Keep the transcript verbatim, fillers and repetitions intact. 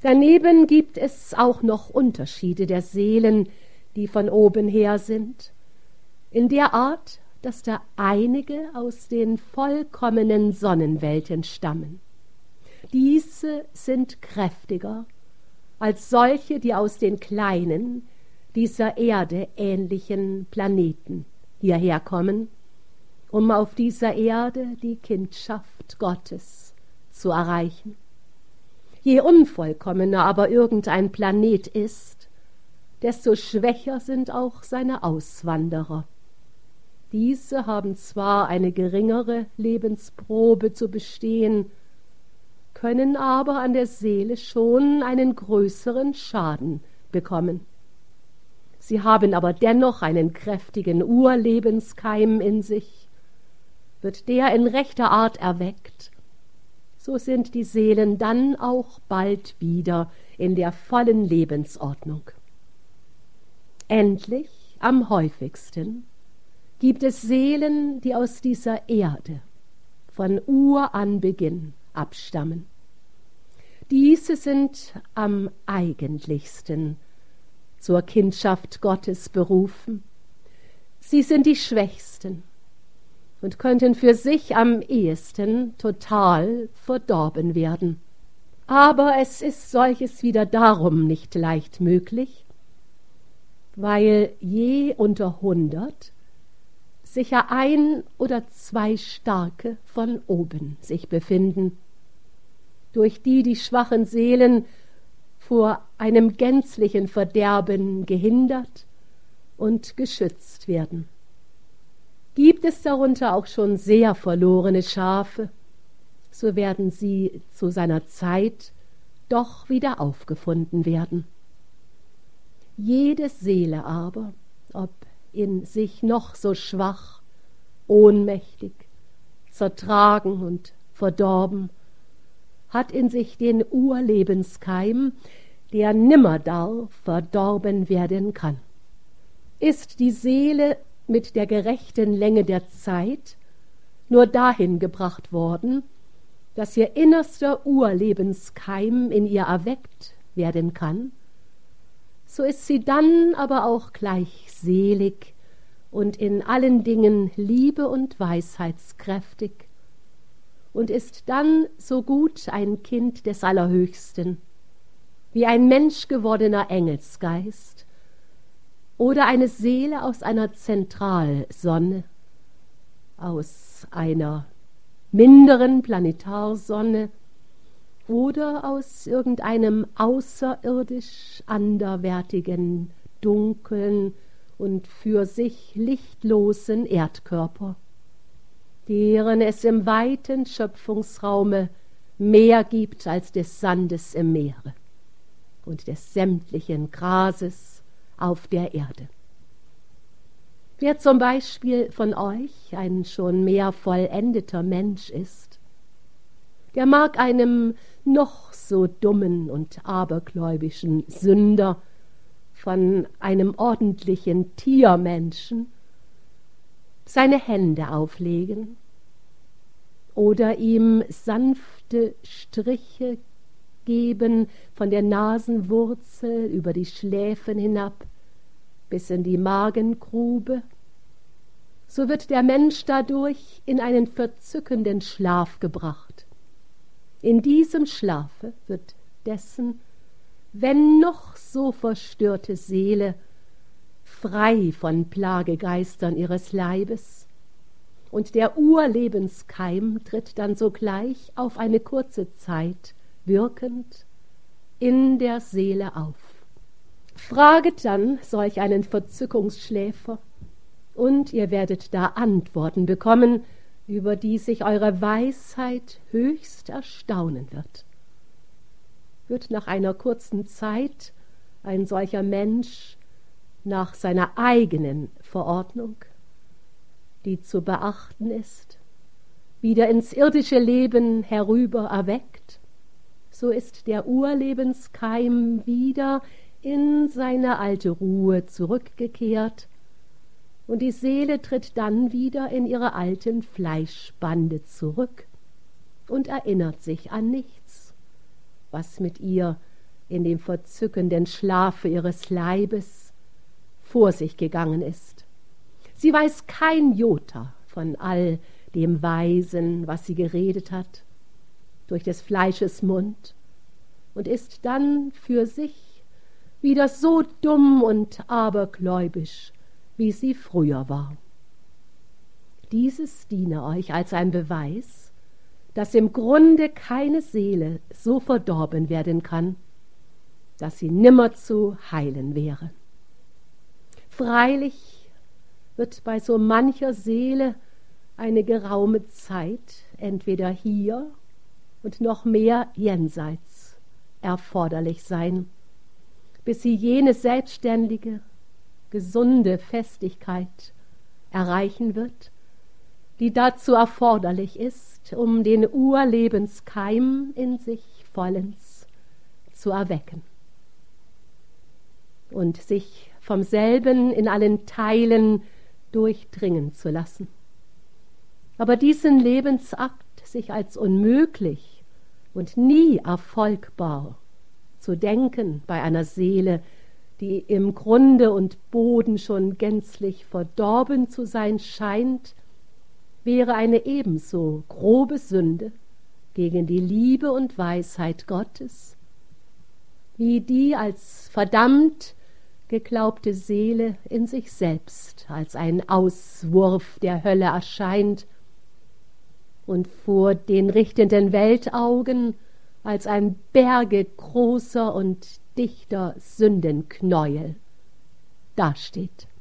Daneben gibt es auch noch Unterschiede der Seelen, die von oben her sind, in der Art, dass da einige aus den vollkommenen Sonnenwelten stammen. Diese sind kräftiger als solche, die aus den kleinen, dieser Erde ähnlichen Planeten hierher kommen, um auf dieser Erde die Kindschaft Gottes zu erreichen. Je unvollkommener aber irgendein Planet ist, desto schwächer sind auch seine Auswanderer. Diese haben zwar eine geringere Lebensprobe zu bestehen, können aber an der Seele schon einen größeren Schaden bekommen. Sie haben aber dennoch einen kräftigen Urlebenskeim in sich. Wird der in rechter Art erweckt, so sind die Seelen dann auch bald wieder in der vollen Lebensordnung. Endlich, am häufigsten, gibt es Seelen, die aus dieser Erde von Uranbeginn abstammen. Diese sind am eigentlichsten zur Kindschaft Gottes berufen. Sie sind die Schwächsten und könnten für sich am ehesten total verdorben werden. Aber es ist solches wieder darum nicht leicht möglich, weil je unter hundert sicher ein oder zwei Starke von oben sich befinden, durch die die schwachen Seelen vor einem gänzlichen Verderben gehindert und geschützt werden. Gibt es darunter auch schon sehr verlorene Schafe, so werden sie zu seiner Zeit doch wieder aufgefunden werden. Jede Seele aber, ob in sich noch so schwach, ohnmächtig, zertragen und verdorben, hat in sich den Urlebenskeim, der nimmerda verdorben werden kann. Ist die Seele mit der gerechten Länge der Zeit nur dahin gebracht worden, dass ihr innerster Urlebenskeim in ihr erweckt werden kann, so ist sie dann aber auch gleich selig und in allen Dingen liebe- und weisheitskräftig und ist dann so gut ein Kind des Allerhöchsten, wie ein menschgewordener Engelsgeist oder eine Seele aus einer Zentralsonne, aus einer minderen Planetarsonne oder aus irgendeinem außerirdisch anderwertigen, dunklen und für sich lichtlosen Erdkörper, deren es im weiten Schöpfungsraume mehr gibt als des Sandes im Meere und des sämtlichen Grases auf der Erde. Wer zum Beispiel von euch ein schon mehr vollendeter Mensch ist, der mag einem noch so dummen und abergläubischen Sünder von einem ordentlichen Tiermenschen seine Hände auflegen oder ihm sanfte Striche geben von der Nasenwurzel über die Schläfen hinab bis in die Magengrube, so wird der Mensch dadurch in einen verzückenden Schlaf gebracht. In diesem Schlafe wird dessen, wenn noch so verstörte Seele, frei von Plagegeistern ihres Leibes, und der Urlebenskeim tritt dann sogleich auf eine kurze Zeit wirkend in der Seele auf. Fraget dann solch einen Verzückungsschläfer, und ihr werdet da Antworten bekommen, über die sich eure Weisheit höchst erstaunen wird. Wird nach einer kurzen Zeit ein solcher Mensch nach seiner eigenen Verordnung, die zu beachten ist, wieder ins irdische Leben herüber erweckt, so ist der Urlebenskeim wieder in seine alte Ruhe zurückgekehrt, und die Seele tritt dann wieder in ihre alten Fleischbande zurück und erinnert sich an nichts, was mit ihr in dem verzückenden Schlafe ihres Leibes vor sich gegangen ist. Sie weiß kein Jota von all dem Weisen, was sie geredet hat, durch des Fleisches Mund, und ist dann für sich wieder so dumm und abergläubisch, wie sie früher war. Dieses diene euch als ein Beweis, dass im Grunde keine Seele so verdorben werden kann, dass sie nimmer zu heilen wäre. Freilich wird bei so mancher Seele eine geraume Zeit entweder hier und noch mehr jenseits erforderlich sein, bis sie jene selbstständige, gesunde Festigkeit erreichen wird, die dazu erforderlich ist, um den Urlebenskeim in sich vollends zu erwecken und sich vom selben in allen Teilen durchdringen zu lassen. Aber diesen Lebensakt sich als unmöglich und nie erfolgbar zu denken bei einer Seele, die im Grunde und Boden schon gänzlich verdorben zu sein scheint, wäre eine ebenso grobe Sünde gegen die Liebe und Weisheit Gottes, wie die als verdammt geglaubte Seele in sich selbst als ein Auswurf der Hölle erscheint und vor den richtenden Weltaugen als ein Berge großer und dichter Sündenknäuel dasteht.